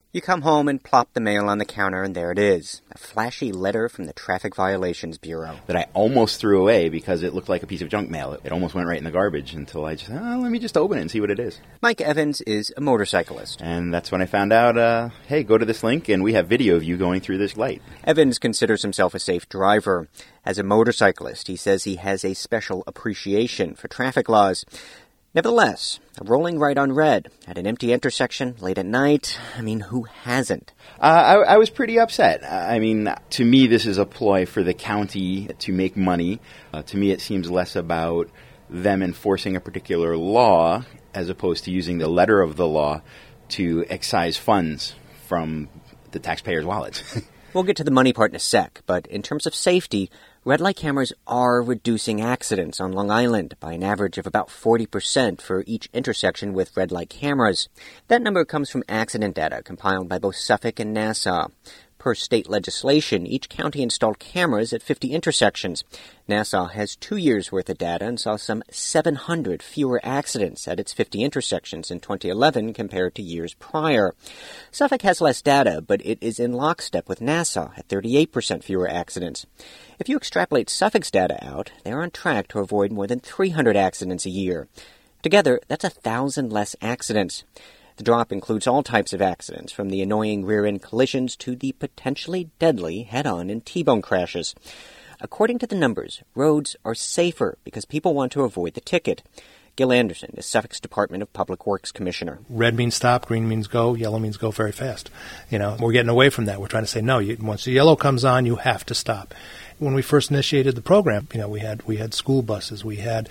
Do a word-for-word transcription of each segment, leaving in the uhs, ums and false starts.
You come home and plop the mail on the counter, and there it is, a flashy letter from the Traffic Violations Bureau. That I almost threw away because it looked like a piece of junk mail. It almost went right in the garbage until I just, oh, let me just open it and see what it is. Mike Evans is a motorcyclist. And that's when I found out, uh, hey, go to this link and we have video of you going through this light. Evans considers himself a safe driver. As a motorcyclist, he says he has a special appreciation for traffic laws. Nevertheless, a rolling right on red at an empty intersection late at night, I mean, who hasn't? Uh, I, I was pretty upset. I mean, to me, this is a ploy for the county to make money. Uh, to me, it seems less about them enforcing a particular law as opposed to using the letter of the law to excise funds from the taxpayers' wallets. We'll get to the money part in a sec, but in terms of safety, red light cameras are reducing accidents on Long Island by an average of about forty percent for each intersection with red light cameras. That number comes from accident data compiled by both Suffolk and Nassau. Per state legislation, each county installed cameras at fifty intersections. Nassau has two years' worth of data and saw some seven hundred fewer accidents at its fifty intersections in twenty eleven compared to years prior. Suffolk has less data, but it is in lockstep with Nassau at thirty-eight percent fewer accidents. If you extrapolate Suffolk's data out, they are on track to avoid more than three hundred accidents a year. Together, that's a thousand less accidents. The drop includes all types of accidents, from the annoying rear-end collisions to the potentially deadly head-on and T-bone crashes. According to the numbers, roads are safer because people want to avoid the ticket. Gil Anderson is Suffolk's Department of Public Works Commissioner. Red means stop, green means go, yellow means go very fast. You know, we're getting away from that. We're trying to say, no, you, once the yellow comes on, you have to stop. When we first initiated the program, you know, we had we had school buses, we had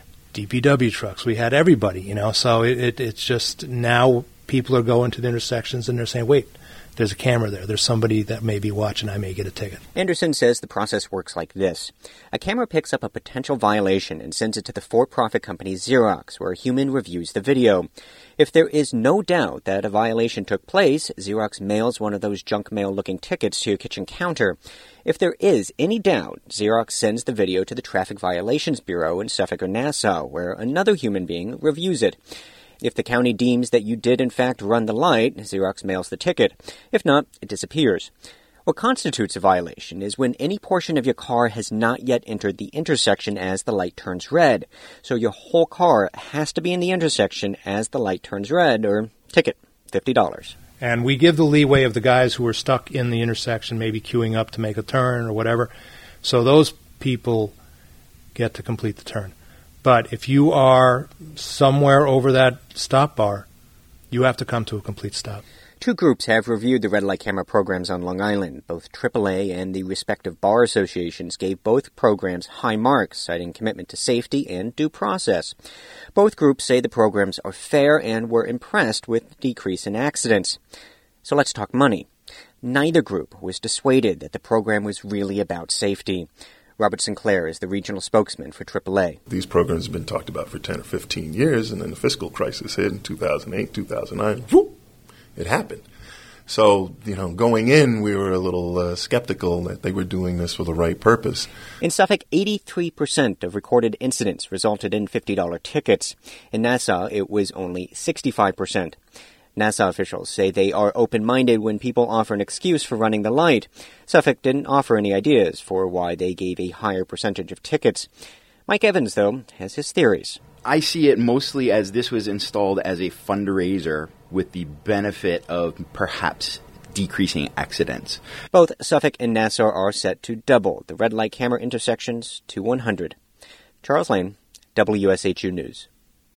D P W trucks, we had everybody, you know, so it, it, it's just now people are going to the intersections and they're saying, wait, there's a camera there. There's somebody that may be watching. I may get a ticket. Anderson says the process works like this. A camera picks up a potential violation and sends it to the for-profit company Xerox, where a human reviews the video. If there is no doubt that a violation took place, Xerox mails one of those junk mail-looking tickets to your kitchen counter. If there is any doubt, Xerox sends the video to the Traffic Violations Bureau in Suffolk or Nassau, where another human being reviews it. If the county deems that you did in fact run the light, Xerox mails the ticket. If not, it disappears. What constitutes a violation is when any portion of your car has not yet entered the intersection as the light turns red. So your whole car has to be in the intersection as the light turns red, or ticket, fifty dollars. And we give the leeway of the guys who are stuck in the intersection, maybe queuing up to make a turn or whatever. So those people get to complete the turn. But if you are somewhere over that stop bar, you have to come to a complete stop. Two groups have reviewed the red light camera programs on Long Island. Both triple A and the respective bar associations gave both programs high marks, citing commitment to safety and due process. Both groups say the programs are fair and were impressed with the decrease in accidents. So let's talk money. Neither group was dissuaded that the program was really about safety. Robert Sinclair is the regional spokesman for triple A. These programs have been talked about for ten or fifteen years, and then the fiscal crisis hit in two thousand eight, two thousand nine. Whoop, it happened. So, you know, going in, we were a little uh, skeptical that they were doing this for the right purpose. In Suffolk, eighty-three percent of recorded incidents resulted in fifty dollars tickets. In Nassau, it was only sixty-five percent. Nassau officials say they are open-minded when people offer an excuse for running the light. Suffolk didn't offer any ideas for why they gave a higher percentage of tickets. Mike Evans, though, has his theories. I see it mostly as this was installed as a fundraiser with the benefit of perhaps decreasing accidents. Both Suffolk and Nassau are set to double the red light camera intersections to one hundred. Charles Lane, W S H U News.